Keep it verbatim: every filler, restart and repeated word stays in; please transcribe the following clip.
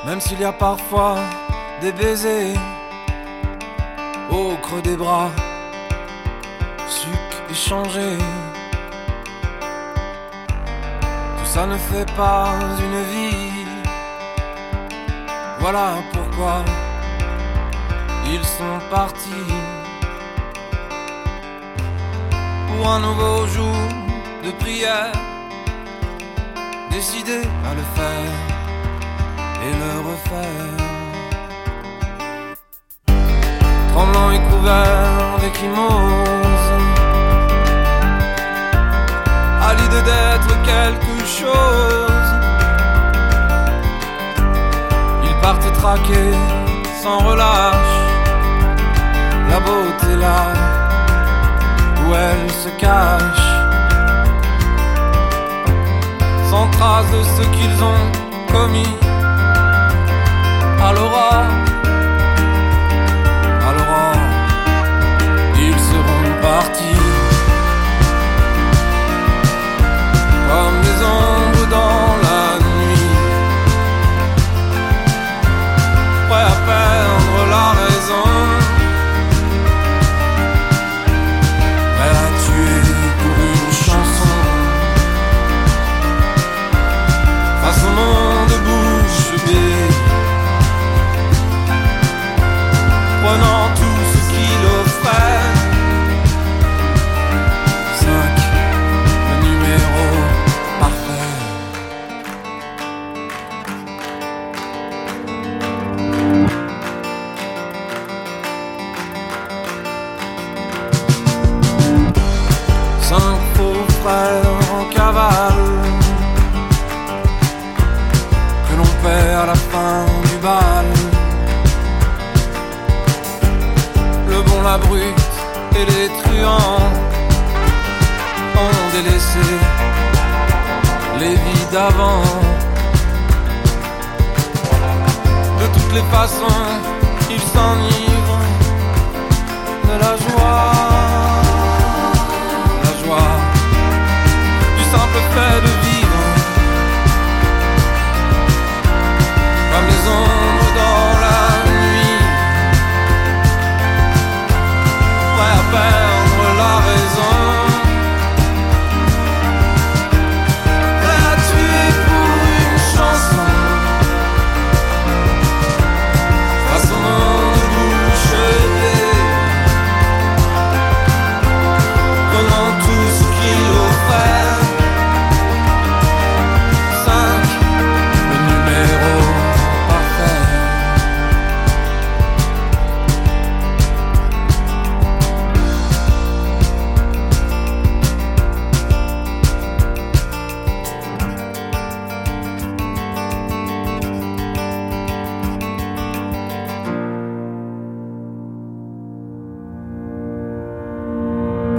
Même s'il y a parfois des baisers au creux des bras, suc échangé. Tout ça ne fait pas une vie. Voilà pourquoi ils sont partis pour un nouveau jour de prière, décidé à le faire et le refaire. Tremblant et couvert d'échymose, à l'idée d'être quelque chose, ils partent traquer sans relâche la beauté là où elle se cache, sans trace de ce qu'ils ont commis. À l'aurore, à l'aurore, ils seront partis comme des ombres dans la nuit, prêts à perdre la raison, prêts à tuer pour une chanson, face au monde bouche bée, prenant tout ce qu'il offrait. Cinq, le numéro parfait. Cinq faux frères en cavale que l'on perd à la fin du bal. La brute et les truands ont délaissé les vies d'avant. De toutes les façons, ils s'ennuient